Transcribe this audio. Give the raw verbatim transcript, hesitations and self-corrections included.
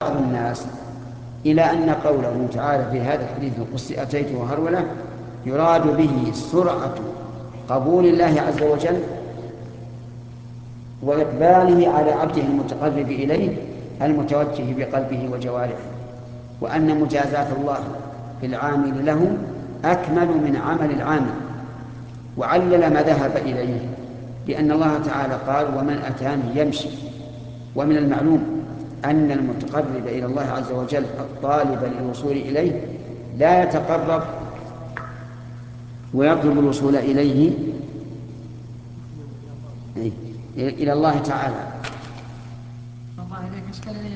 بعض الناس إلى أن قوله تعالى في هذا الحديث القدسي أتيته هرولة يراد به سرعة قبول الله عز وجل وإقباله على عبده المتقرب إليه المتوجه بقلبه وجوارحه، وأن مجازات الله بالعامل له أكمل من عمل العامل. وعلل ما ذهب إليه بأن الله تعالى قال ومن أتاني يمشي. ومن المعلوم أن المتقرب إلى الله عز وجل الطالب للوصول إليه لا يتقرب ويطلب الوصول إليه إلى الله تعالى.